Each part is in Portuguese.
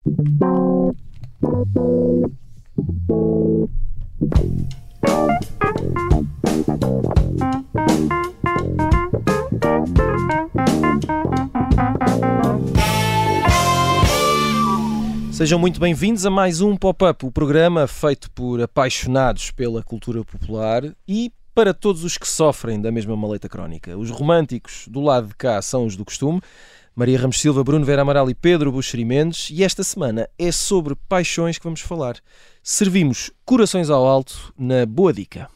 Sejam muito bem-vindos a mais um Pop-Up, o programa feito por apaixonados pela cultura popular e para todos os que sofrem da mesma maleta crónica. Os românticos do lado de cá são os do costume, Maria Ramos Silva, Bruno Vera Amaral e Pedro Buxeri Mendes, e esta semana é sobre paixões que vamos falar. Servimos corações ao alto na Boa Dica.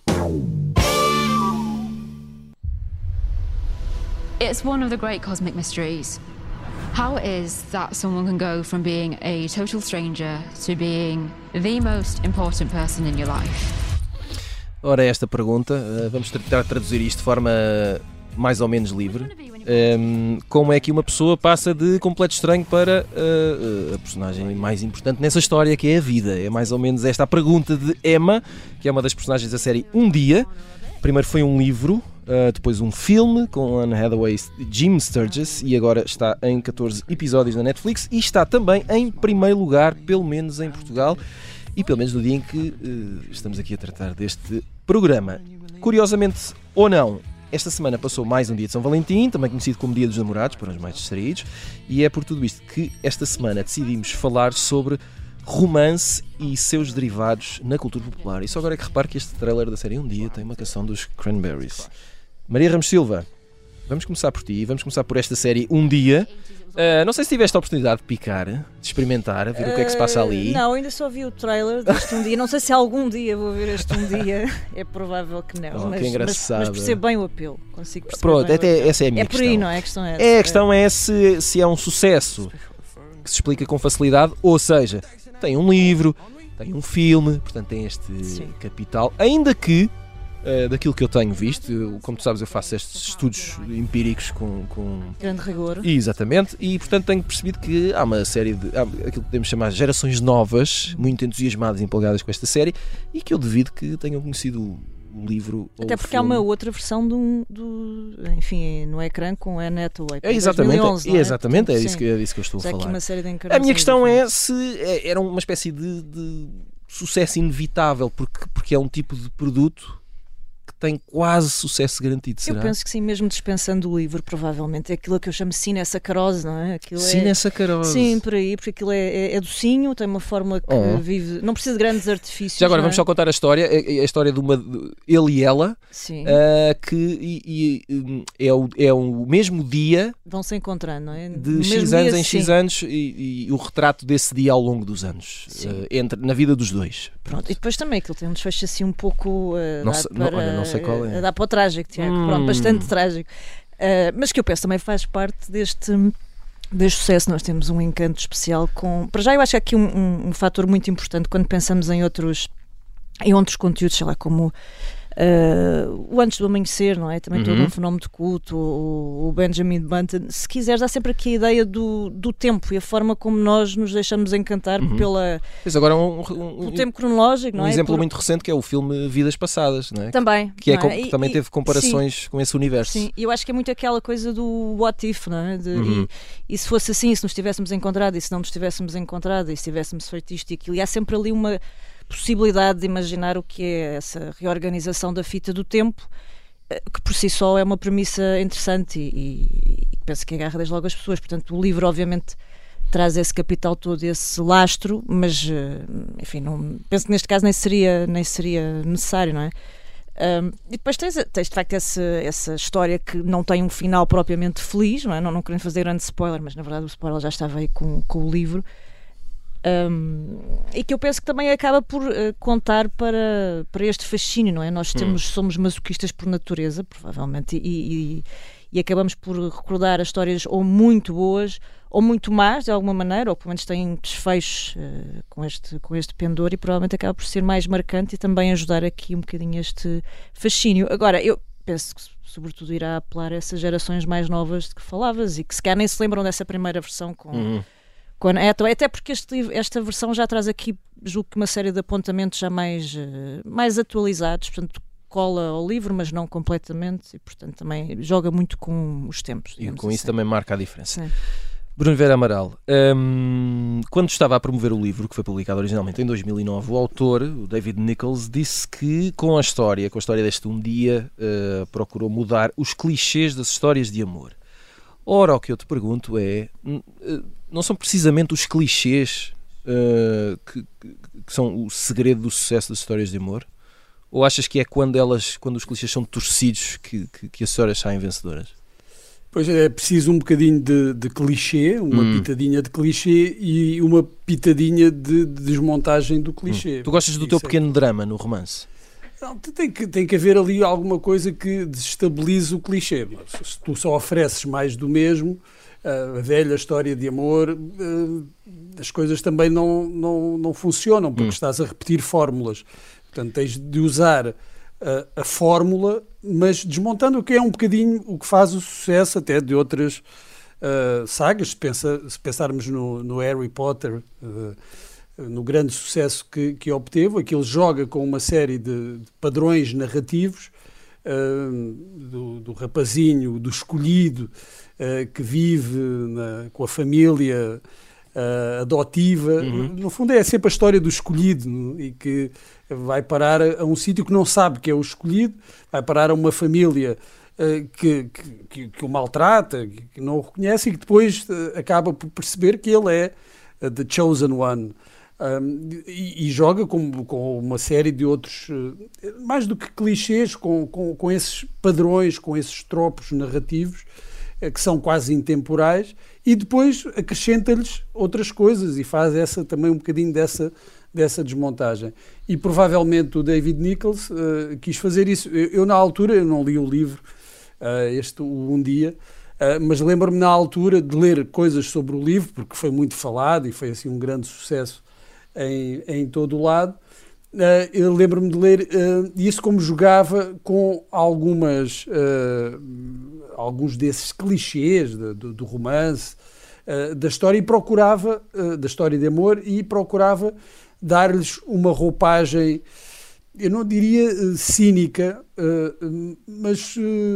It's one of the great cosmic mysteries. How it is that someone can go from being a total stranger to being the most important person in your life? Ora, esta pergunta, vamos tentar traduzir isto de forma mais ou menos livre. Como é que uma pessoa passa de completo estranho para a personagem mais importante nessa história, que é a vida? É mais ou menos esta a pergunta de Emma, que é uma das personagens da série Um Dia. Primeiro foi um livro, depois um filme com Anne Hathaway e Jim Sturgess, e agora está em 14 episódios na Netflix e está também em primeiro lugar, pelo menos em Portugal, e pelo menos no dia em que estamos aqui a tratar deste programa. Curiosamente ou não, esta semana passou mais um dia de São Valentim, também conhecido como Dia dos Namorados, para os mais distraídos, e é por tudo isto que esta semana decidimos falar sobre romance e seus derivados na cultura popular. E só agora é que reparo que este trailer da série Um Dia tem uma canção dos Cranberries. Maria Ramos Silva, vamos começar por ti, vamos começar por esta série Um Dia. Não sei se tiveste a oportunidade de picar, de experimentar, ver o que é que se passa ali. Não, ainda só vi o trailer deste Um Dia. Não sei se algum dia vou ver este Um Dia. É provável que não. Oh, que mas percebo bem o apelo. Consigo perceber. Pronto, bem até essa é a minha questão. É por aí, não é? A questão é essa. A questão é se é um sucesso que se explica com facilidade, ou seja, tem um livro, tem um filme, portanto tem este capital, ainda que daquilo que eu tenho visto, como tu sabes, eu faço estes estudos empíricos com grande rigor. Exatamente, e portanto tenho percebido que há uma série de aquilo que podemos chamar de gerações novas, muito entusiasmadas e empolgadas com esta série, e que eu devido que tenham conhecido o livro. Até porque há uma outra versão enfim, no ecrã com a Anne Hathaway. Exatamente, 2011, não é? exatamente, Portanto, é disso que eu estou a falar. Aqui uma série de A minha questão é se era uma espécie de sucesso inevitável, porque é um tipo de produto que tem quase sucesso garantido, será? Eu penso que sim, mesmo dispensando o livro, provavelmente. É aquilo que eu chamo de cinesacarose, não é? Cinesacarose. Sim, por aí, porque aquilo é docinho, tem uma fórmula que vive... Não precisa de grandes artifícios. Já agora vamos só contar a história de ele e ela, que é o mesmo dia... Vão-se encontrando, não é? De X anos em X anos e o retrato desse dia ao longo dos anos, na vida dos dois. Pronto. E depois também aquilo tem um desfecho assim um pouco... não sei qual é. Dá para o trágico, Tiago. Pronto, bastante trágico. Mas que eu penso também faz parte deste sucesso. Nós temos um encanto especial com... Para já eu acho que há aqui um fator muito importante quando pensamos em outros conteúdos, sei lá, como o Antes do Amanhecer, não é? Também todo um fenómeno de culto, o Benjamin Button. Se quiseres, há sempre aqui a ideia do tempo e a forma como nós nos deixamos encantar Pois agora pelo tempo cronológico, não é? Um exemplo muito recente que é o filme Vidas Passadas, não é? Também. Que também teve comparações com esse universo. Sim, e eu acho que é muito aquela coisa do what if, não é? E se fosse assim, se nos tivéssemos encontrado, e se não nos tivéssemos encontrado, e se tivéssemos feito isto e aquilo, e há sempre ali uma possibilidade de imaginar o que é essa reorganização da fita do tempo, que por si só é uma premissa interessante e penso que agarra desde logo as pessoas. Portanto, o livro obviamente traz esse capital todo, esse lastro, mas enfim, penso que neste caso nem seria necessário, não é? E depois tens de facto essa história que não tem um final propriamente feliz, não é? Não querendo fazer grande spoiler, mas na verdade o spoiler já estava aí com o livro. E que eu penso que também acaba por contar para este fascínio, não é? Nós somos masoquistas por natureza, provavelmente, e acabamos por recordar as histórias ou muito boas ou muito más, de alguma maneira, ou pelo menos têm desfechos com este pendor, e provavelmente acaba por ser mais marcante e também ajudar aqui um bocadinho este fascínio. Agora, eu penso que sobretudo irá apelar a essas gerações mais novas de que falavas e que se calhar nem se lembram dessa primeira versão com até porque esta versão já traz aqui, julgo que uma série de apontamentos já mais atualizados, portanto cola ao livro, mas não completamente, e portanto também joga muito com os tempos. E com assim. isso também marca a diferença. Sim. Bruno Vieira Amaral, quando estava a promover o livro, que foi publicado originalmente em 2009, o autor, o David Nichols, disse que com a história deste Um Dia, procurou mudar os clichês das histórias de amor. Ora, o que eu te pergunto é, não são precisamente os clichês que são o segredo do sucesso das histórias de amor? Ou achas que é quando os clichês são torcidos que as histórias saem vencedoras? Pois é preciso um bocadinho de clichê, uma pitadinha de clichê e uma pitadinha de desmontagem do clichê. Tu gostas do teu pequeno drama no romance? Não, tem que haver ali alguma coisa que desestabilize o clichê. Se tu só ofereces mais do mesmo, a velha história de amor, as coisas também não funcionam, porque estás a repetir fórmulas. Portanto, tens de usar a fórmula, mas desmontando o que é um bocadinho o que faz o sucesso até de outras sagas. Se pensarmos no Harry Potter, no grande sucesso que obteve, aquilo joga com uma série de padrões narrativos, do rapazinho, do escolhido, que vive com a família adotiva. No fundo é sempre a história do escolhido e que vai parar a um sítio que não sabe que é o escolhido, vai parar a uma família que o maltrata, que não o reconhece e que depois acaba por perceber que ele é the chosen one. E joga com uma série de outros, mais do que clichês, com esses padrões, com esses tropos narrativos que são quase intemporais, e depois acrescenta-lhes outras coisas e faz também um bocadinho dessa desmontagem. E provavelmente o David Nichols quis fazer isso. Eu na altura, eu não li o livro, o Um Dia, mas lembro-me na altura de ler coisas sobre o livro, porque foi muito falado e foi assim um grande sucesso em todo o lado. Eu lembro-me de ler isso como jogava com alguns desses clichês do romance, da história, e procurava, da história de amor, e procurava dar-lhes uma roupagem, eu não diria cínica, mas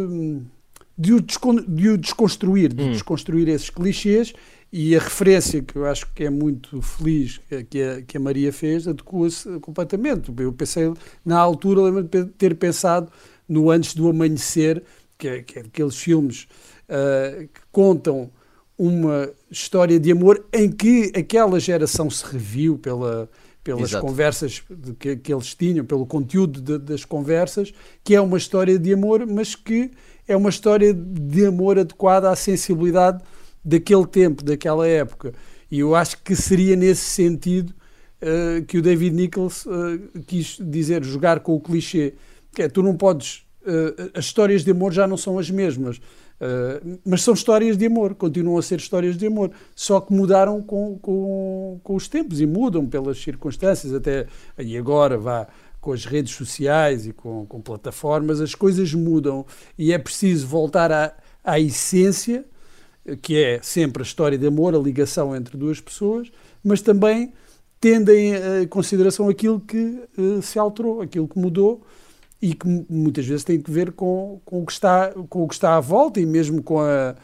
de o desconstruir, desconstruir esses clichês. E a referência, que eu acho que é muito feliz, que a Maria fez, adequa-se completamente. Eu pensei, na altura, lembro-me de ter pensado no Antes do Amanhecer, que é aqueles filmes que contam uma história de amor em que aquela geração se reviu pelas Exato. Conversas que eles tinham, pelo conteúdo das conversas, que é uma história de amor, mas que é uma história de amor adequada à sensibilidade daquele tempo, daquela época. E eu acho que seria nesse sentido que o David Nichols quis dizer, jogar com o clichê. Que é, tu não podes... as histórias de amor já não são as mesmas, mas são histórias de amor, continuam a ser histórias de amor, só que mudaram com os tempos e mudam pelas circunstâncias, até e agora com as redes sociais e com plataformas, as coisas mudam e é preciso voltar à essência, que é sempre a história de amor, a ligação entre duas pessoas, mas também tendo em consideração aquilo que se alterou, aquilo que mudou, e que muitas vezes tem que ver com o que está à volta, e mesmo com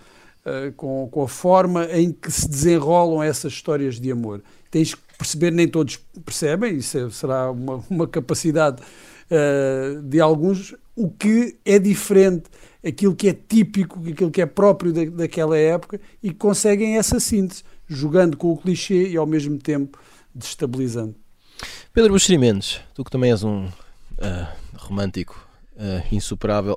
a forma em que se desenrolam essas histórias de amor. Tens que perceber, nem todos percebem, isso será uma capacidade de alguns, o que é diferente, aquilo que é típico, aquilo que é próprio daquela época, e conseguem essa síntese, jogando com o clichê e ao mesmo tempo destabilizando. Pedro Buxeri Mendes, tu que também és um romântico insuperável,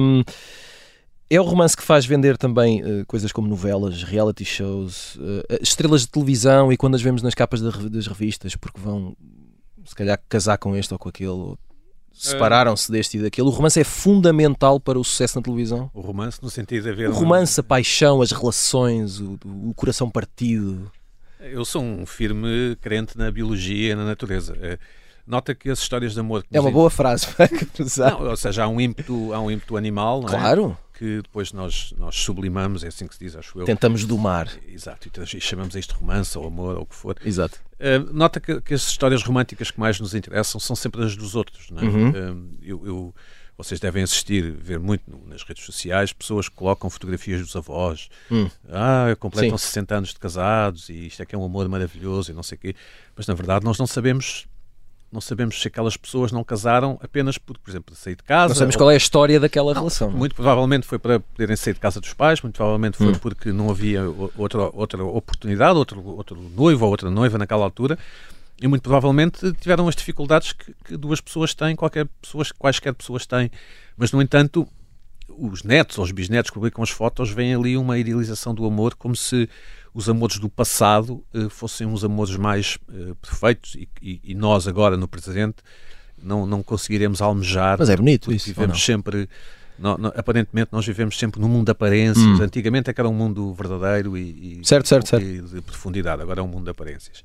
é o romance que faz vender também coisas como novelas, reality shows, estrelas de televisão, e quando as vemos nas capas das revistas, porque vão se calhar casar com este ou com aquele, ou separaram-se deste e daquele. O romance é fundamental para o sucesso na televisão? O romance no sentido de haver... O romance, a paixão, as relações, o coração partido. Eu sou um firme crente na biologia e na natureza. Nota que as histórias de amor... É uma boa frase para começar. Ou seja, há um ímpeto animal, não é? Claro. Que depois nós sublimamos, é assim que se diz, acho eu. Tentamos domar. Exato, e chamamos isto de romance ou amor ou o que for. Exato. Nota que as histórias românticas que mais nos interessam são sempre as dos outros, não é? vocês devem ver muito nas redes sociais, pessoas que colocam fotografias dos avós. Completam 60 anos de casados e isto é que é um amor maravilhoso e não sei o quê. Mas, na verdade, nós não sabemos se aquelas pessoas não casaram apenas por exemplo, sair de casa. Não sabemos qual é a história daquela relação. Muito provavelmente foi para poderem sair de casa dos pais, muito provavelmente foi porque não havia outra oportunidade, outro noivo ou outra noiva naquela altura. E muito provavelmente tiveram as dificuldades que duas pessoas têm, quaisquer pessoas têm. Mas, no entanto, os netos ou os bisnetos que publicam as fotos veem ali uma idealização do amor, como se os amores do passado fossem uns amores mais perfeitos e nós agora, no presente, não conseguiremos almejar. Mas é bonito isso. Vivemos sempre... aparentemente nós vivemos sempre num mundo de aparências. Antigamente é que era um mundo verdadeiro e de profundidade. Agora é um mundo de aparências.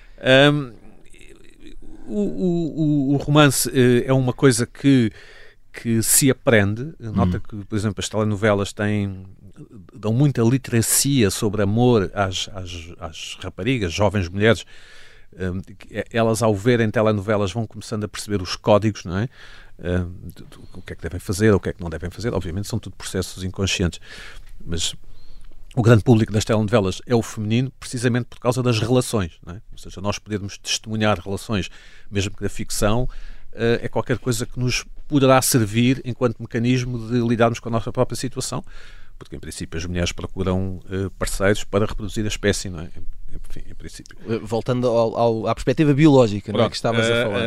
O romance é uma coisa que se aprende. Nota que, por exemplo, as telenovelas dão muita literacia sobre amor às raparigas, jovens mulheres. Elas, ao verem telenovelas, vão começando a perceber os códigos, não é? O que é que devem fazer, o que é que não devem fazer. Obviamente são tudo processos inconscientes, mas o grande público das telenovelas é o feminino, precisamente por causa das relações, não é? Ou seja, nós podermos testemunhar relações, mesmo que da ficção, é qualquer coisa que nos poderá servir enquanto mecanismo de lidarmos com a nossa própria situação, porque em princípio as mulheres procuram parceiros para reproduzir a espécie, não é? Enfim, em princípio. Voltando à perspectiva biológica, não é, que estavas a falar.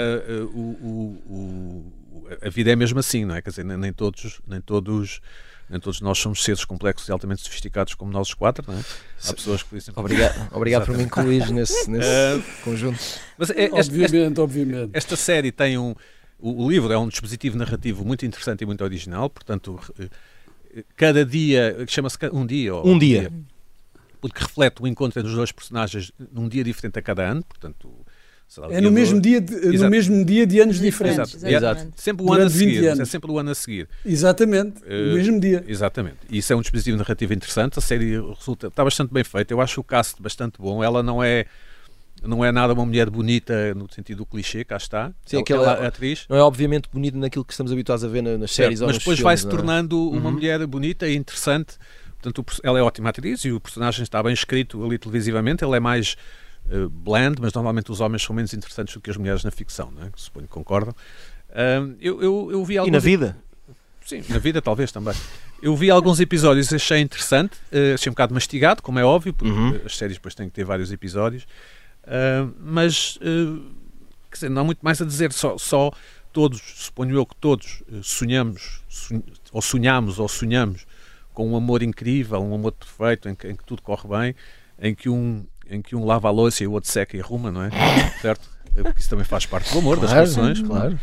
A vida é mesmo assim, não é? Quer dizer, nem todos nós somos seres complexos e altamente sofisticados como nós os quatro, não é? Há pessoas que... Obrigado por me incluir nesse conjunto. Mas obviamente. Esta série tem o livro é um dispositivo narrativo muito interessante e muito original, portanto, cada dia, chama-se um dia. Porque reflete o encontro entre os dois personagens num dia diferente a cada ano, portanto... É no mesmo dia de anos diferentes. Exato. Sempre o ano a seguir. É sempre o ano a seguir. Exatamente. No mesmo dia. Exatamente. E isso é um dispositivo narrativo interessante. A série está bastante bem feita. Eu acho o cast bastante bom. Ela não é nada uma mulher bonita no sentido do clichê, cá está. Sim, aquela atriz. Não é obviamente bonita naquilo que estamos habituados a ver nas séries ou nos filmes. Mas depois vai-se tornando uma mulher bonita e interessante. Portanto, ela é ótima atriz e o personagem está bem escrito ali televisivamente. Ele é mais... bland, mas normalmente os homens são menos interessantes do que as mulheres na ficção, não é? Suponho que concordam. Eu vi alguns... E na vida? Sim, na vida talvez também. Eu vi alguns episódios e achei interessante, achei um bocado mastigado, como é óbvio, porque as séries depois têm que ter vários episódios, mas quer dizer, não há muito mais a dizer, só todos, suponho eu que todos sonhamos com um amor incrível, um amor perfeito, em que tudo corre bem, em que um lava a louça e o outro seca e arruma, não é? Certo? Porque isso também faz parte do amor, das relações. Claro.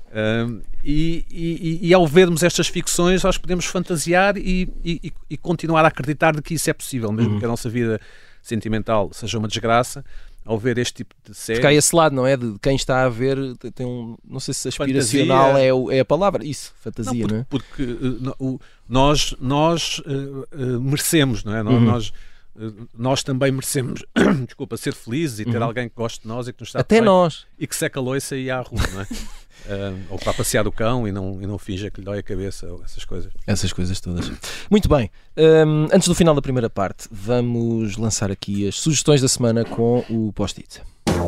E ao vermos estas ficções, nós podemos fantasiar e continuar a acreditar de que isso é possível, mesmo que a nossa vida sentimental seja uma desgraça. Ao ver este tipo de série... Porque há esse lado, não é? De quem está a ver, tem não sei se aspiracional é a palavra. Isso, fantasia, não é? Porque nós merecemos, não é? Nós também merecemos ser felizes e ter alguém que goste de nós e que nos está até nós e que seca a louça e à rua, não é? Ou para passear o cão e não finja que lhe dói a cabeça, ou essas coisas todas. Muito bem, antes do final da primeira parte, vamos lançar aqui as sugestões da semana com o post-it.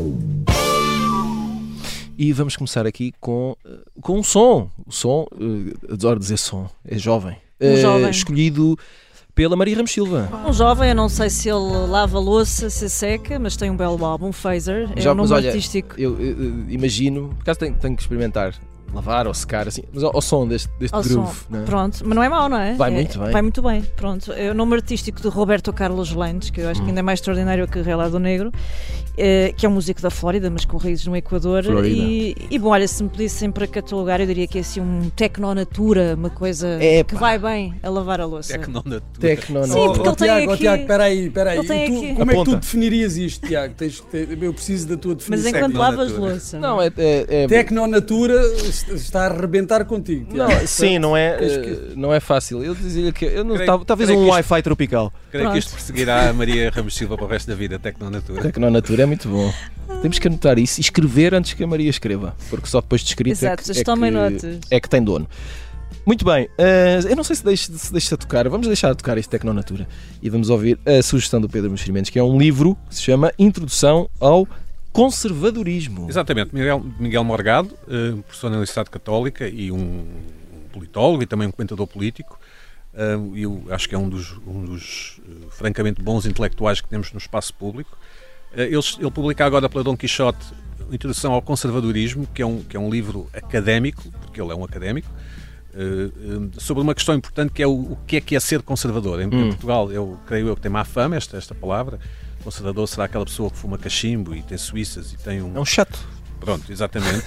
E vamos começar aqui com um som. O som, adoro dizer som, é jovem. Escolhido pela Maria Ramos Silva. Um jovem, eu não sei se ele lava louça, se seca, mas tem um belo álbum, Phaser. É um nome artístico. Eu imagino, por acaso tenho que experimentar lavar ou secar, assim, mas ao som deste groove. Não é? Pronto, mas não é mau, não é? Muito bem. Vai muito bem, pronto. É o nome artístico de Roberto Carlos Landes, que eu acho que ainda é mais extraordinário que Relado Negro, que é um músico da Flórida, mas com raízes no Equador. E bom, olha, se me pedissem para catalogar, eu diria que é assim um tecnonatura, uma coisa que vai bem a lavar a louça. Tecnonatura. Sim, porque ele tem aqui... Tiago, espera aí. Como é que tu definirias isto, Tiago? Eu preciso da tua definição. Mas enquanto lavas louça. Não, Tecnonatura está a arrebentar contigo, Tiago. Não, sim, não é fácil. Eu dizia que talvez um Wi-Fi tropical. Creio que isto perseguirá a Maria Ramos Silva para o resto da vida, Tecnonatura. Tecnonatura é muito bom. Temos que anotar isso e escrever antes que a Maria escreva, porque só depois de escrito Exato, tomem notas. É que tem dono. Muito bem, eu não sei se deixa tocar, vamos deixar tocar este Tecnonatura e vamos ouvir a sugestão do Pedro Mexerimentos, que é um livro que se chama Introdução ao Conservadorismo. Exatamente, Miguel Morgado, professor na Universidade Católica e um politólogo e também um comentador político. Eu acho que é um dos francamente bons intelectuais que temos no espaço público. Ele publica agora pela Dom Quixote Introdução ao Conservadorismo, que é um livro académico, porque ele é um académico, sobre uma questão importante que é o que é ser conservador. Em Portugal, creio eu que tem má fama esta palavra. Conservador será aquela pessoa que fuma cachimbo e tem suíças e tem um... É um chato. Pronto, exatamente.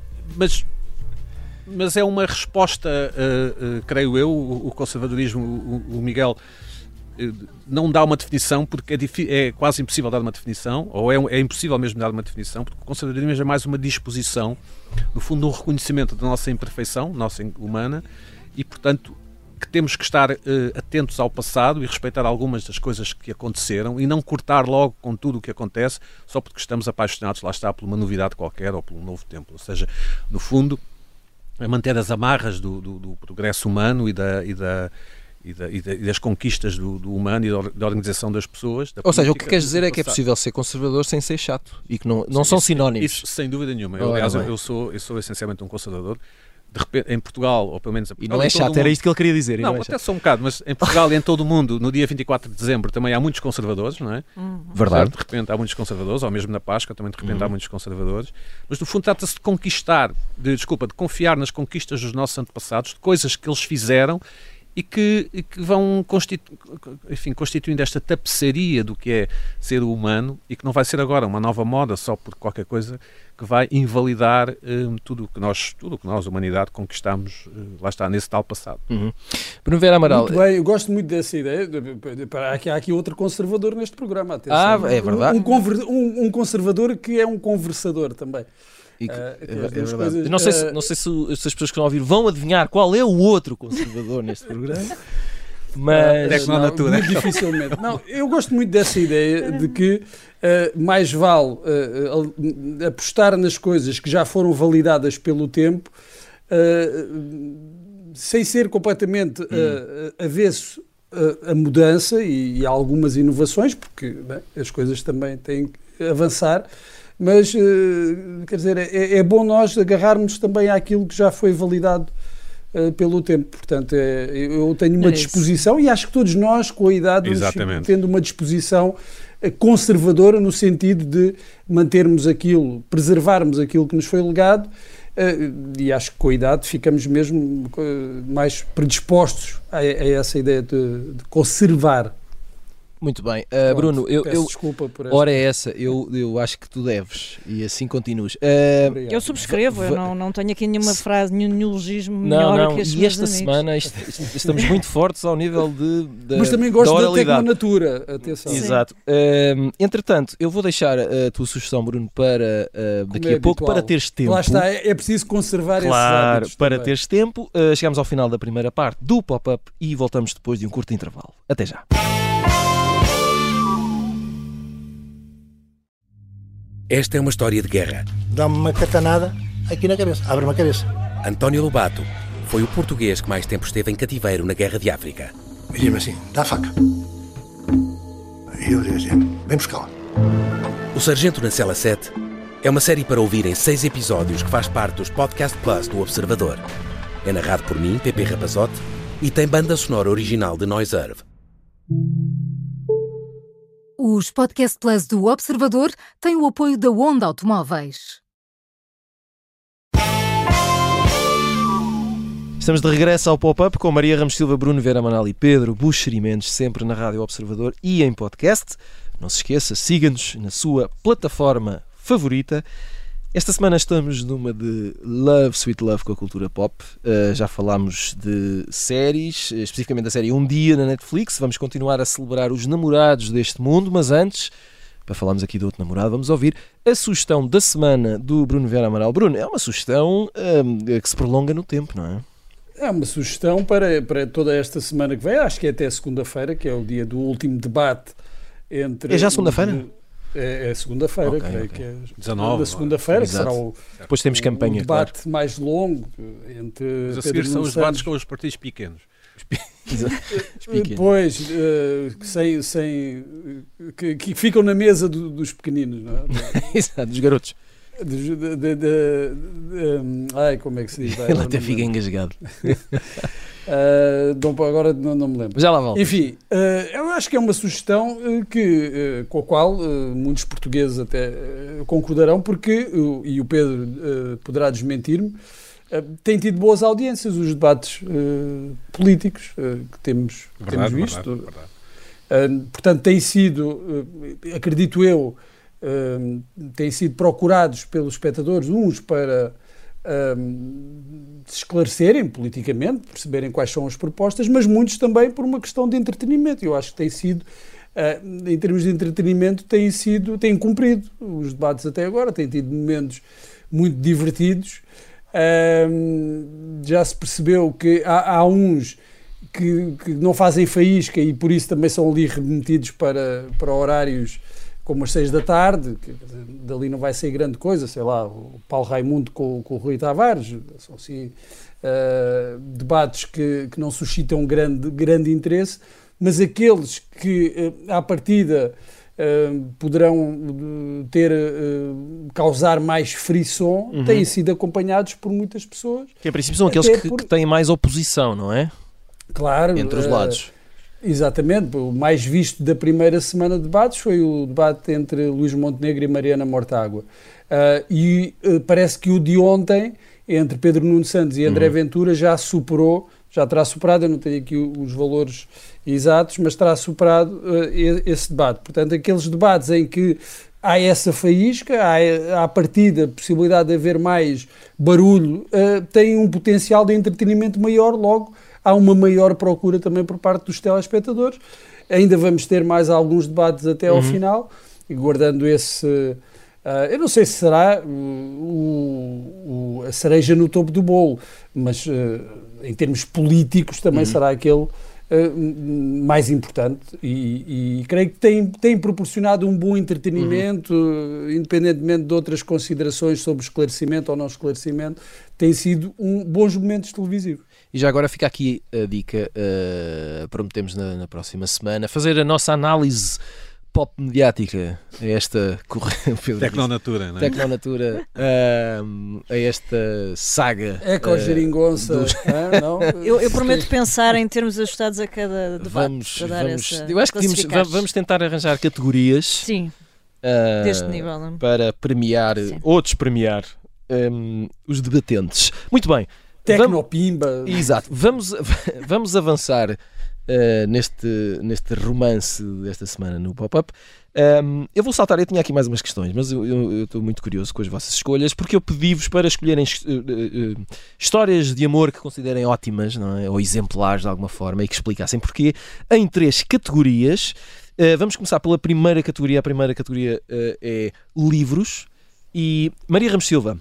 Mas é uma resposta, creio eu, o conservadorismo, o Miguel não dá uma definição, porque é quase impossível dar uma definição, ou é impossível mesmo dar uma definição, porque o conservadorismo é mais uma disposição, no fundo, um reconhecimento da nossa imperfeição, nossa humana, e, portanto, que temos que estar atentos ao passado e respeitar algumas das coisas que aconteceram e não cortar logo com tudo o que acontece só porque estamos apaixonados, lá está, por uma novidade qualquer ou por um novo tempo. Ou seja, no fundo, a manter as amarras do progresso humano e das conquistas do humano e da organização das pessoas. Ou seja, o que queres dizer é que é possível ser conservador sem ser chato e que não são sinónimos. Isso sem dúvida nenhuma. Aliás, eu sou essencialmente um conservador. De repente, em Portugal, ou pelo menos... E não é chato, era isto que ele queria dizer. Não, até só um bocado, mas em Portugal e em todo o mundo, no dia 24 de dezembro, também há muitos conservadores, não é? Verdade. De repente há muitos conservadores, ou mesmo na Páscoa também de repente há muitos conservadores. Mas no fundo trata-se de de confiar nas conquistas dos nossos antepassados, de coisas que eles fizeram e que vão constituindo esta tapeçaria do que é ser humano e que não vai ser agora uma nova moda só por qualquer coisa que vai invalidar tudo o que nós, a humanidade, conquistamos, lá está, nesse tal passado. Bruno Vera Amaral. Muito bem, eu gosto muito dessa ideia. Há aqui outro conservador neste programa. Atenção. É verdade. Um conservador que é um conversador também. Coisas, não sei se as pessoas que estão a ouvir vão adivinhar qual é o outro conservador neste programa, mas muito dificilmente. Não, eu gosto muito dessa ideia de que mais vale apostar nas coisas que já foram validadas pelo tempo, sem ser completamente avesso a mudança e a algumas inovações, porque as coisas também têm que avançar. Mas, quer dizer, é bom nós agarrarmos também àquilo que já foi validado pelo tempo. Portanto, eu tenho uma disposição, e acho que todos nós, com a idade, vamos tendo uma disposição conservadora, no sentido de mantermos aquilo, preservarmos aquilo que nos foi legado, e acho que com a idade ficamos mesmo mais predispostos a essa ideia de conservar. Muito bem, Bruno, peço desculpa por esta. Ora é essa, eu acho que tu deves, e assim continuas. Eu subscrevo, eu não tenho aqui nenhuma frase, nenhum neologismo melhor que estes e esta semana estamos muito fortes ao nível mas também gosto da Tecnonatura, atenção. Exato. Entretanto, eu vou deixar a tua sugestão, Bruno, para daqui a pouco, para teres tempo. Lá está, é preciso conservar esses hábitos. Para teres tempo. Chegamos ao final da primeira parte do Pop-Up e voltamos depois de um curto intervalo. Até já. Esta é uma história de guerra. Dá-me uma catanada aqui na cabeça. Abre-me a cabeça. António Lobato foi o português que mais tempo esteve em cativeiro na Guerra de África. E diz-me assim, dá a faca. E eu digo assim, vem buscá-la. O Sargento na Cela 7 é uma série para ouvir em 6 episódios que faz parte dos Podcast Plus do Observador. É narrado por mim, Pepe Rapazote, e tem banda sonora original de Noiserve. Os Podcast Plus do Observador têm o apoio da Onda Automóveis. Estamos de regresso ao Pop-Up com Maria Ramos Silva, Bruno Vera Amaral e Pedro Buxerimentos, sempre na Rádio Observador e em podcast. Não se esqueça, siga-nos na sua plataforma favorita. Esta semana estamos numa de Love, Sweet Love com a cultura pop. Já falámos de séries, especificamente da série Um Dia na Netflix. Vamos continuar a celebrar os namorados deste mundo, mas antes, para falarmos aqui de outro namorado, vamos ouvir a sugestão da semana do Bruno Vera Amaral. Bruno, é uma sugestão que se prolonga no tempo, não é? É uma sugestão para toda esta semana que vem, acho que é até segunda-feira, que é o dia do último debate entre... É já segunda-feira? É segunda-feira, Ok, creio ok. que é 19, na segunda-feira, que exato. será Depois temos campanha, o debate mais longo entre Mas a Pedro seguir são Nuno os debates Santos. com os partidos pequenos. Depois, que ficam na mesa dos pequeninos, não é? Exato, dos garotos. Ai, como é que se diz? Vai, Ele agora até não me fica lembro. engasgado. Agora não me lembro. Já lá volto. Enfim, eu acho que é uma sugestão com a qual muitos portugueses até concordarão, porque, e o Pedro poderá desmentir-me, tem tido boas audiências os debates políticos que temos visto. Portanto, têm sido, acredito eu, têm sido procurados pelos espectadores, uns para se esclarecerem politicamente, perceberem quais são as propostas, mas muitos também por uma questão de entretenimento. Eu acho que tem sido, em termos de entretenimento, têm cumprido os debates até agora, têm tido momentos muito divertidos. Já se percebeu que há uns que não fazem faísca e por isso também são ali remetidos para horários como às 6 da tarde, que dali não vai sair grande coisa, sei lá, o Paulo Raimundo com o Rui Tavares, são assim debates que não suscitam grande interesse, mas aqueles que à partida poderão causar mais frisson, têm sido acompanhados por muitas pessoas. Que em princípio são aqueles que têm mais oposição, não é? Claro. Entre os lados. Exatamente. O mais visto da primeira semana de debates foi o debate entre Luís Montenegro e Mariana Mortágua. Parece que o de ontem, entre Pedro Nuno Santos e André Ventura, já terá superado, eu não tenho aqui os valores exatos, mas terá superado esse debate. Portanto, aqueles debates em que há essa faísca, há à partida a possibilidade de haver mais barulho, têm um potencial de entretenimento maior, logo há uma maior procura também por parte dos telespectadores. Ainda vamos ter mais alguns debates até ao final, e guardando esse... eu não sei se será a cereja no topo do bolo, mas em termos políticos também será aquele mais importante e creio que tem proporcionado um bom entretenimento, independentemente de outras considerações sobre esclarecimento ou não esclarecimento, tem sido bons momentos televisivos. E já agora fica aqui a dica, prometemos na próxima semana, fazer a nossa análise pop mediática a esta Tecnonatura, não é? Tecnonatura, a esta saga. Eco-geringonça. Não? Eu prometo pensar em termos ajustados a cada debate. Eu acho que vamos tentar arranjar categorias. Sim, deste nível. Não? Para premiar ou despremiar os debatentes. Muito bem. Tecnopimba. Exato. Vamos avançar neste romance desta semana no Pop-Up. Eu vou saltar, eu tinha aqui mais umas questões, mas eu estou muito curioso com as vossas escolhas, porque eu pedi-vos para escolherem histórias de amor que considerem ótimas, não é? Ou exemplares de alguma forma, e que explicassem porquê, em 3 categorias. Vamos começar pela primeira categoria. A primeira categoria é livros. E Maria Ramos Silva,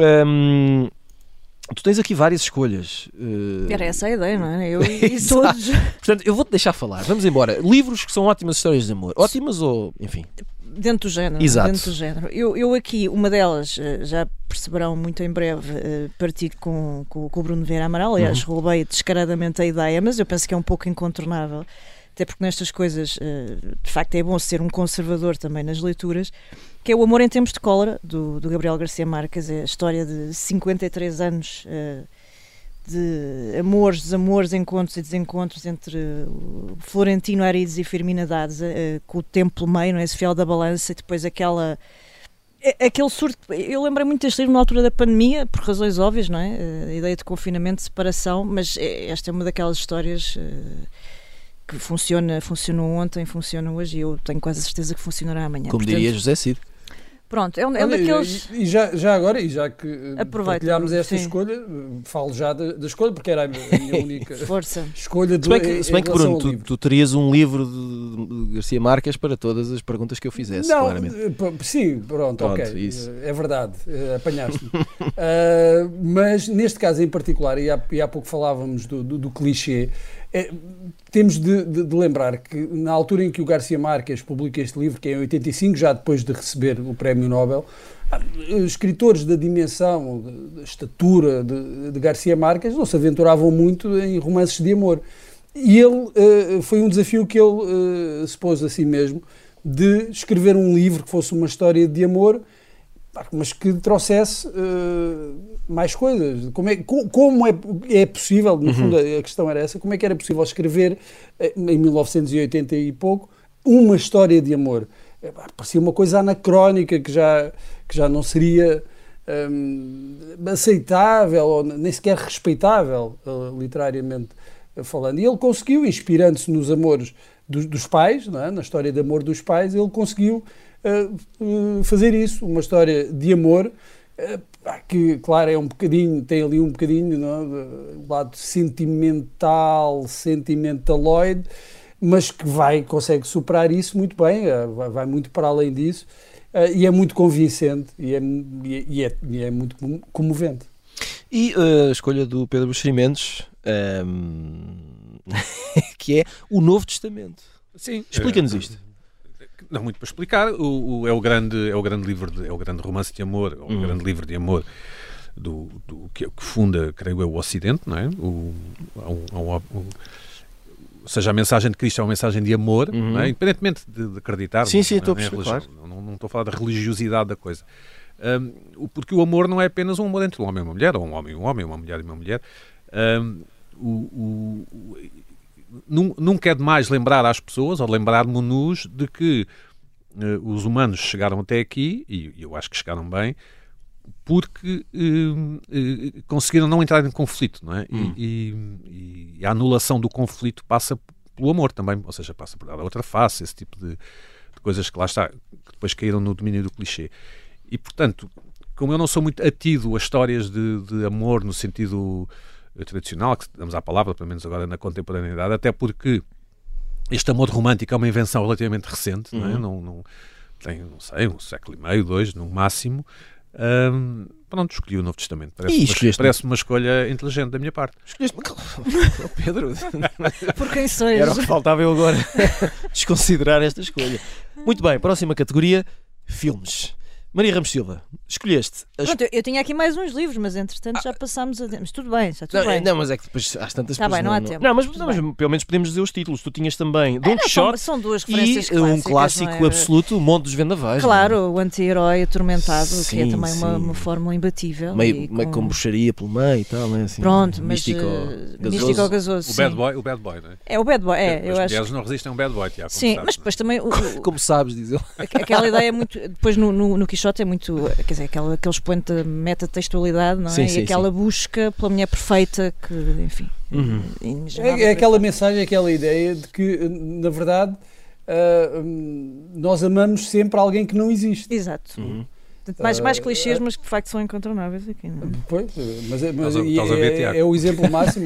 tu tens aqui várias escolhas. Era essa a ideia, não é? Eu e todos. Portanto, eu vou-te deixar falar. Vamos embora. Livros que são ótimas histórias de amor. Ótimas ou, enfim... Dentro do género. Exato. Dentro do género. Eu aqui, uma delas, já perceberão muito em breve, partir com o Bruno Vieira Amaral. Aliás, roubei descaradamente a ideia, mas eu penso que é um pouco incontornável. Até porque nestas coisas, de facto, é bom ser um conservador também nas leituras, que é O Amor em Tempos de Cólera, do Gabriel Garcia Marques. É a história de 53 anos de amores, desamores, encontros e desencontros entre Florentino Arides e Firmina Daza, com o tempo pelo meio, não é? Esse fiel da balança, e depois aquele surto. Eu lembrei muito deste livro na altura da pandemia, por razões óbvias, não é? A ideia de confinamento, de separação, mas esta é uma daquelas histórias que funcionou ontem, funciona hoje, e eu tenho quase a certeza que funcionará amanhã. Como diria José Cid. Pronto, é um daqueles... E já agora, e já que partilhámos esta sim. escolha, falo já da escolha, porque era a minha única escolha de Se bem que Bruno, tu terias um livro de Garcia Marques para todas as perguntas que eu fizesse, não, claramente. Sim, pronto, ok, isso. é verdade, apanhaste-me. Mas neste caso em particular, e há pouco falávamos do clichê, Temos de lembrar que na altura em que o Garcia Márquez publica este livro, que é em 85, já depois de receber o Prémio Nobel, escritores da dimensão, da estatura de Garcia Márquez não se aventuravam muito em romances de amor. E ele, foi um desafio que ele se pôs a si mesmo, de escrever um livro que fosse uma história de amor, mas que trouxesse mais coisas. Como é possível, no fundo a questão era essa, como é que era possível escrever em 1980 e pouco uma história de amor? Parecia uma coisa anacrónica que já não seria aceitável ou nem sequer respeitável literariamente falando. E ele conseguiu, inspirando-se nos amores dos pais, não é? Na história de amor dos pais, ele conseguiu fazer isso, uma história de amor que, claro, tem ali um bocadinho, não é? Do lado sentimentaloide, mas que consegue superar isso muito bem, vai muito para além disso, e é muito convincente e é muito comovente. E a escolha do Pedro Buxeri Mendes, que é o Novo Testamento. Sim. Explica-nos isto. Não muito para explicar. É o grande romance de amor, o grande livro de amor que funda, creio eu, o Ocidente, não é? Ou seja, a mensagem de Cristo é uma mensagem de amor, não é? Independentemente de acreditar. Sim, estou a perceber, claro. Não estou a falar da religiosidade da coisa. Porque o amor não é apenas um amor entre um homem e uma mulher, ou um homem e um homem, uma mulher e uma mulher. Nunca é demais lembrar às pessoas, ou lembrar-nos de que os humanos chegaram até aqui, e eu acho que chegaram bem, porque conseguiram não entrar em conflito, não é? E a anulação do conflito passa pelo amor também, ou seja, passa por dar a outra face, esse tipo de coisas que lá está, que depois caíram no domínio do clichê. E, portanto, como eu não sou muito atido a histórias de amor no sentido tradicional, que damos à palavra, pelo menos agora na contemporaneidade, até porque este amor romântico é uma invenção relativamente recente, não é? Não tem, não sei, um século e meio, 2, no máximo. Pronto, escolhi o Novo Testamento. Parece uma escolha inteligente da minha parte. Escolheste-me, Pedro. Por quem sois? Era o que faltava eu agora desconsiderar esta escolha. Muito bem, próxima categoria, filmes. Maria Ramos Silva, escolheste... Pronto, eu tinha aqui mais uns livros, mas entretanto já passámos a... Mas tudo bem, está tudo bem. Não, mas é que depois às tantas está bem, não há tempo. Não, mas pelo menos podemos dizer os títulos. Tu tinhas também Don Quixote são duas referências e clássicas, um clássico absoluto, O Monte dos Vendavais. Claro, o anti-herói atormentado, sim, que é também uma fórmula imbatível. Meio com bruxaria pelo meio e tal, não é assim? Pronto, mas místico gasoso. O bad boy, não é? É o bad boy, eu acho. As mulheres não resistem a um bad boy, Tiago. Sim, mas depois também... Como sabes, diz ele. Aquela ideia é muito... Depois no Quixote é muito... Quer dizer, aquele expoente da metatextualidade, não é? Sim, e aquela busca pela mulher perfeita que, enfim... É aquela mensagem, aquela ideia de que, na verdade, nós amamos sempre alguém que não existe. Exato. Mais clichês, mas que de facto são incontornáveis aqui, não é? Pois, mas é o exemplo máximo.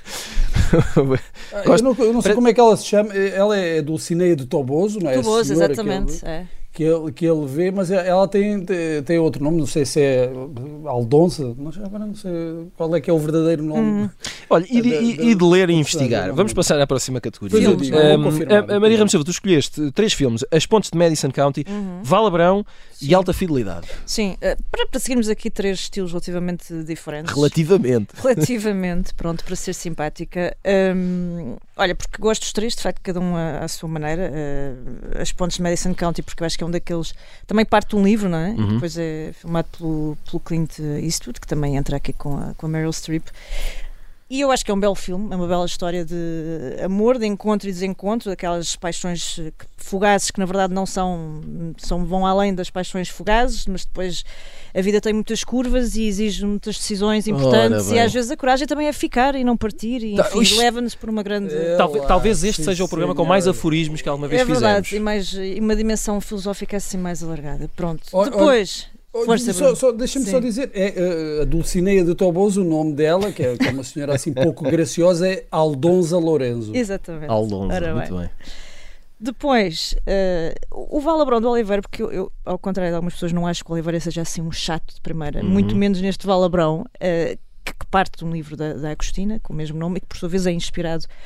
Eu não sei como é que ela se chama. Ela é Dulcineia de Toboso, não é? Toboso, exatamente. Que ele vê, mas ela tem outro nome, não sei se é Aldonça, agora não sei qual é que é o verdadeiro nome. Olha, e de ler e investigar. Vamos passar à próxima categoria. A Maria Ramos Silva, tu escolheste 3 filmes: As Pontes de Madison County, Val-Abrão e Alta Fidelidade. Sim, para seguirmos aqui 3 estilos relativamente diferentes. Relativamente, pronto, para ser simpática. Olha, porque gosto dos 3, de facto, cada um à sua maneira. As Pontes de Madison County, porque eu acho que é um daqueles... Também parte de um livro, não é? E depois é filmado pelo Clint Eastwood, que também entra aqui com a Meryl Streep. E eu acho que é um belo filme, é uma bela história de amor, de encontro e desencontro, aquelas paixões fugazes que na verdade não vão além das paixões fugazes, mas depois a vida tem muitas curvas e exige muitas decisões importantes e às vezes a coragem também é ficar e não partir e enfim, leva-nos por uma grande... Talvez este seja o programa com mais aforismos que alguma vez fizemos. É verdade, e uma dimensão filosófica assim mais alargada. Pronto, depois... Deixa-me só dizer, a Dulcineia de Toboso, o nome dela, que é uma senhora assim pouco graciosa, é Aldonza Lorenzo. Exatamente. Aldonza, muito bem. Depois, o Val-Abrão do Oliveira, porque eu, ao contrário de algumas pessoas, não acho que o Oliveira seja assim um chato de primeira, muito menos neste Val-Abrão, que parte de um livro da Agostina, com o mesmo nome, e que por sua vez é inspirado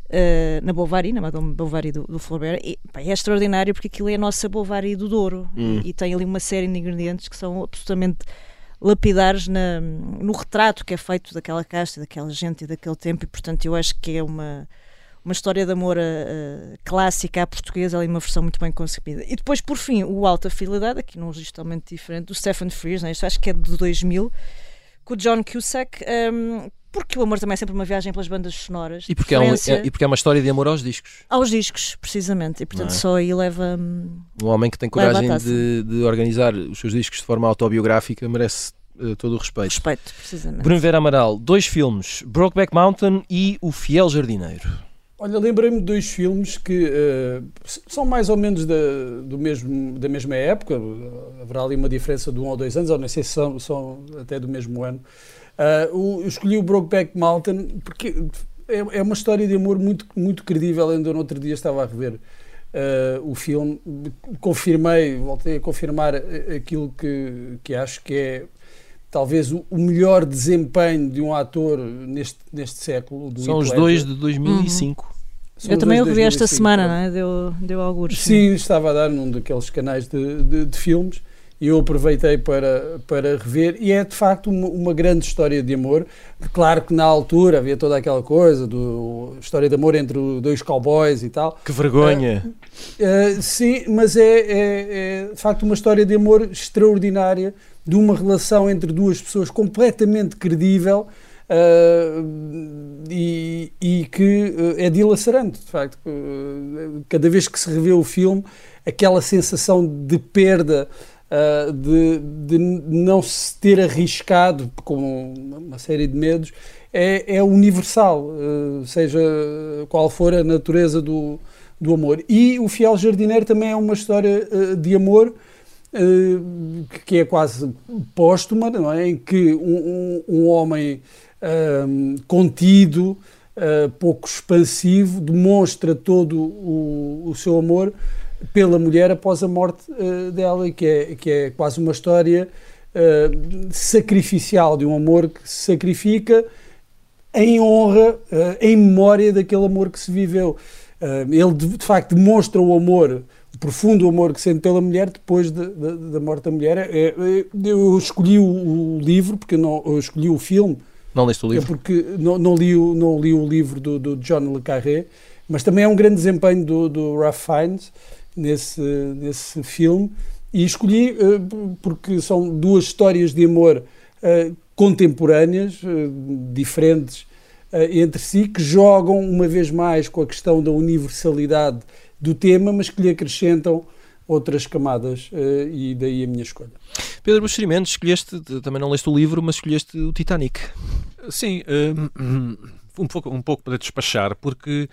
na Bovary, na Madame Bovary do Flaubert, e pá, é extraordinário porque aquilo é a nossa Bovary do Douro e tem ali uma série de ingredientes que são absolutamente lapidares no retrato que é feito daquela casta, daquela gente e daquele tempo, e portanto eu acho que é uma história de amor clássica à portuguesa, ali uma versão muito bem concebida. E depois, por fim, o Alta Fidelidade, aqui num registro totalmente diferente, do Stephen Frears, né? Isto acho que é de 2000, com o John Cusack, porque o amor também é sempre uma viagem pelas bandas sonoras. E porque é uma história de amor aos discos. Aos discos, precisamente. E portanto só aí leva... Um homem que tem coragem de organizar os seus discos de forma autobiográfica merece todo o respeito. Respeito, precisamente. Bruno Vera Amaral, 2 filmes, Brokeback Mountain e O Fiel Jardineiro. Olha, lembrei-me de 2 filmes que são mais ou menos da mesma época. Haverá ali uma diferença de 1 ou 2 anos, ou não sei se são até do mesmo ano. Eu escolhi o Brokeback Mountain porque é uma história de amor muito, muito credível. Ainda no outro dia estava a rever o filme, voltei a confirmar aquilo que acho que é talvez o melhor desempenho de um ator neste século. São os 2 de 2005. Eu também o revi esta semana, não é? Deu algures. Sim, estava a dar num daqueles canais de filmes e eu aproveitei para rever, e é de facto uma grande história de amor. Claro que na altura havia toda aquela coisa história de amor entre 2 cowboys e tal. Que vergonha! Sim, mas é de facto uma história de amor extraordinária, de uma relação entre 2 pessoas completamente credível, e que é dilacerante, de facto. Cada vez que se revê o filme, aquela sensação de perda, de não se ter arriscado com uma série de medos, é universal, seja qual for a natureza do amor. E O Fiel Jardineiro também é uma história de amor que é quase póstuma, não é? Em que um homem contido, pouco expansivo, demonstra todo o seu amor pela mulher após a morte dela, e que é quase uma história sacrificial, de um amor que se sacrifica em honra, em memória daquele amor que se viveu. Ele de facto demonstra o amor, o profundo amor que sente pela mulher depois da morte da mulher. Eu escolhi o livro, porque eu escolhi o filme. Não leste o livro? Porque não li o livro do John le Carré, mas também é um grande desempenho do Ralph Fiennes nesse filme, e escolhi porque são 2 histórias de amor contemporâneas, diferentes entre si, que jogam uma vez mais com a questão da universalidade do tema, mas que lhe acrescentam outras camadas, e daí a minha escolha. Pedro Buxeri Mendes, escolheste, também não leste o livro, mas escolheste o Titanic. Sim, um pouco para despachar, porque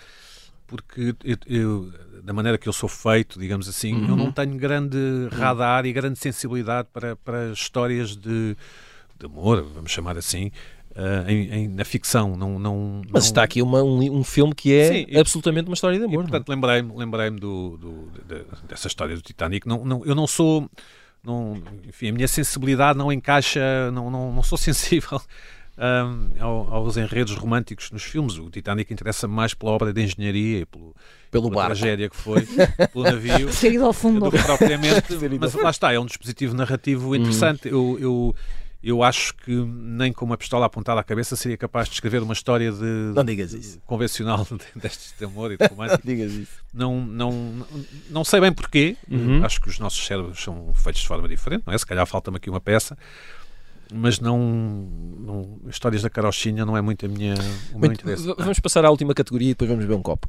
eu, da maneira que eu sou feito, digamos assim, eu não tenho grande radar e grande sensibilidade para histórias de amor, vamos chamar assim, na ficção. Mas está aqui um filme que é absolutamente uma história de amor. E, portanto, lembrei-me dessa história do Titanic. Eu não sou... enfim, a minha sensibilidade não encaixa, não sou sensível aos enredos românticos nos filmes. O Titanic interessa-me mais pela obra de engenharia e pela tragédia que foi, pelo navio, ao fundo, do que propriamente. Mas lá está, é um dispositivo narrativo interessante. Eu acho que nem com uma pistola apontada à cabeça seria capaz de escrever uma história não digas isso, convencional destes de amor e de romântico. Digas isso. Não sei bem porquê. Acho que os nossos cérebros são feitos de forma diferente, não é? Se calhar falta-me aqui uma peça, mas histórias da carochinha não é muito o meu interesse. Vamos passar à última categoria e depois vamos beber um copo.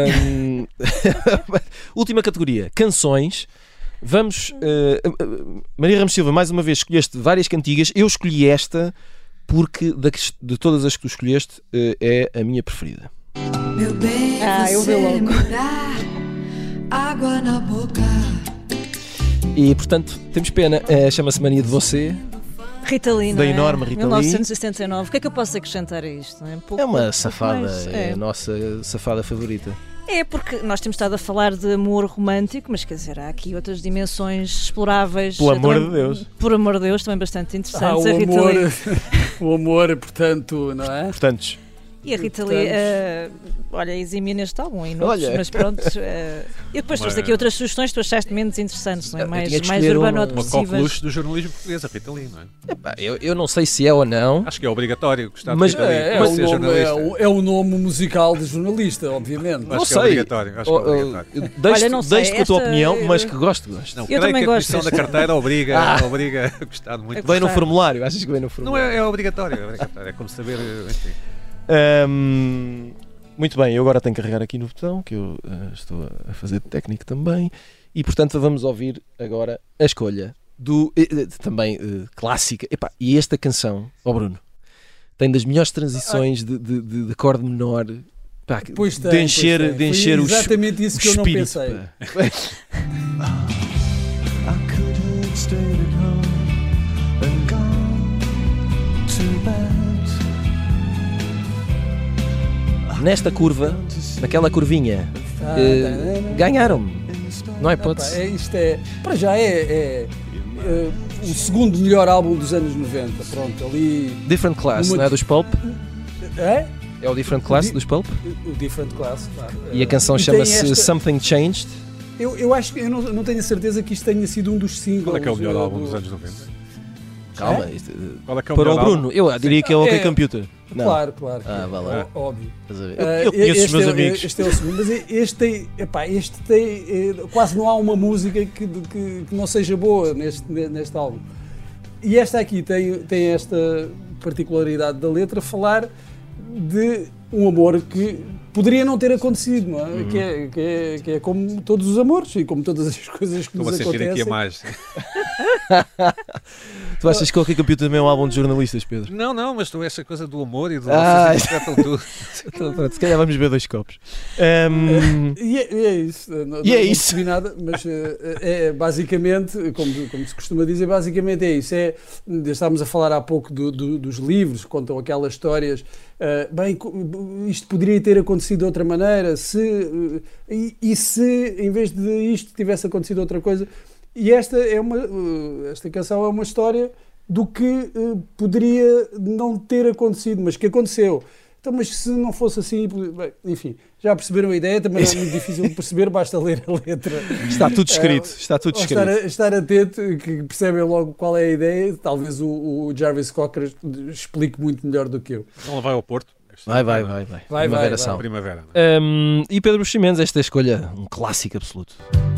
Última categoria, canções. Vamos, Maria Ramos Silva, mais uma vez escolheste várias cantigas. Eu escolhi esta porque de todas as que tu escolheste é a minha preferida. Meu bem, eu vi logo. Me dá água na boca. E portanto temos pena, chama-se Mania de Você. Rita Lee, da enorme Rita Lee. 1979. O que é que eu posso acrescentar a isto? Não é? É uma safada, é a nossa safada favorita. É porque nós temos estado a falar de amor romântico, mas quer dizer, há aqui outras dimensões exploráveis. Pelo amor de Deus. Por amor de Deus, também bastante interessantes. A Rita Lee. O amor, portanto, não é? Portanto, E a Rita Lee, olha, eximia neste álbum e noutros, Olha. mas pronto. E depois trouxe aqui outras sugestões que tu achaste menos interessantes, não é? Mais tinha que escolher uma urbano-depressivas. coqueluche do jornalismo português, a Rita Lee, não é? Epá, eu não sei se é ou não. Acho que é obrigatório gostar Mas- de Rita Lee. É, para o ser nome, jornalista. é o nome musical de jornalista, obviamente. Acho Não que é sei. obrigatório. Acho que é obrigatório. Olha, não sei, Deixo-te com a tua esta- opinião, mas que gosto. Não, Eu creio também que a gosto comissão da deste. carteira obriga a gostar muito. Vem no gostar. formulário, achas que vem no Não formulário? é obrigatório, é como saber. Enfim. Muito bem, eu agora tenho que carregar aqui no botão, que eu estou a fazer de técnico também, e portanto vamos ouvir agora a escolha do também clássica. Epá, e esta canção, Bruno, tem das melhores transições de acorde menor, pá, Pois tem, de encher, pois tem. de encher Foi o exatamente isso que eu não espírito, pensei. pá. Nesta curva, naquela curvinha, ganharam-me. Não há hipótese. Isto é, para já o segundo melhor álbum dos anos 90. Pronto, ali. Different Class, não é dos Pulp? É? É o Different Class dos Pulp? O Different Class, claro. E a canção tem chama-se esta- Something Changed. Eu acho que eu não tenho a certeza que isto tenha sido um dos singles. Qual é que é o melhor álbum dos anos 90? Calma, Qual é que é o para o melhor Bruno, álbum? eu diria que é o OK Computer. Não. Claro. Vá lá. Óbvio. Estás a ver? Ah, Eu conheço os este meus é- amigos. Este é o segundo, mas este tem quase não há uma música que não seja boa neste álbum. E esta aqui tem esta particularidade da letra, falar de um amor que poderia não ter acontecido, não é? Que é como todos os amores e como todas as coisas que Estou a nos sentir acontecem. aqui a mais. Tu achas que o OK Computer também é um álbum de jornalistas, Pedro? Não, mas tu essa coisa do amor e do Ah, vocês interpretam tudo. Então, pronto, se calhar vamos beber 2 copos. E é isso. Não percebi nada, mas é basicamente, como se costuma dizer, basicamente é isso. Estávamos a falar há pouco dos livros, que contam aquelas histórias. Isto poderia ter acontecido de outra maneira, se em vez de isto tivesse acontecido outra coisa. E esta canção é uma história do que poderia não ter acontecido, mas que aconteceu. Então, mas se não fosse assim, bem, enfim, já perceberam a ideia, também não é muito difícil de perceber, basta ler a letra. Está tudo escrito, está tudo escrito. Estar atento, que percebem logo qual é a ideia. Talvez o Jarvis Cocker explique muito melhor do que eu. Não vai ao Porto. Vai. Primavera vai. Sound. Primavera. Não é? E Pedro Buximentos, esta escolha, um clássico absoluto.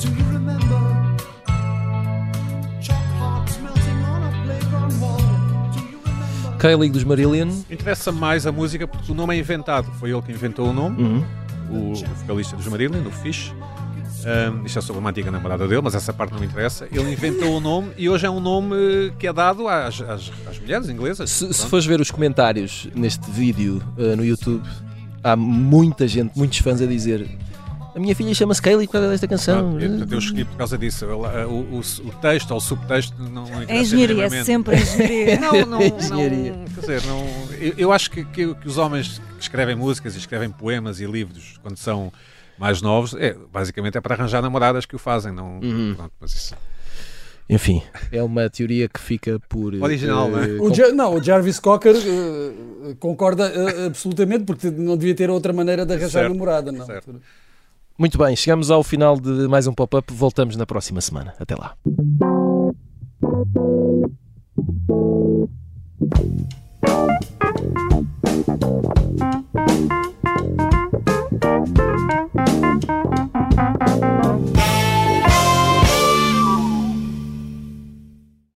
Kylie dos Marillion. Interessa mais a música porque o nome é inventado. Foi ele que inventou o nome, o vocalista dos Marillion, o Fish. Isto é sobre uma antiga namorada dele, mas essa parte não me interessa. Ele inventou o nome e hoje é um nome que é dado às mulheres inglesas. Se fores ver os comentários neste vídeo no YouTube, há muita gente, muitos fãs a dizer: a minha filha chama-se Kylie por causa desta canção. Eu escolhi por causa disso. O texto ou o subtexto não interessa. É engenharia, minimamente. sempre engenharia. Não, Engenharia. quer dizer, eu acho que os homens que escrevem músicas e escrevem poemas e livros quando são mais novos, basicamente é para arranjar namoradas que o fazem. Pronto, mas isso. Enfim, é uma teoria que fica por... Original, não é? O Jarvis Cocker concorda absolutamente, porque não devia ter outra maneira de arranjar Certo, namorada. Não. certo. Muito bem, chegamos ao final de mais um pop-up. Voltamos na próxima semana. Até lá.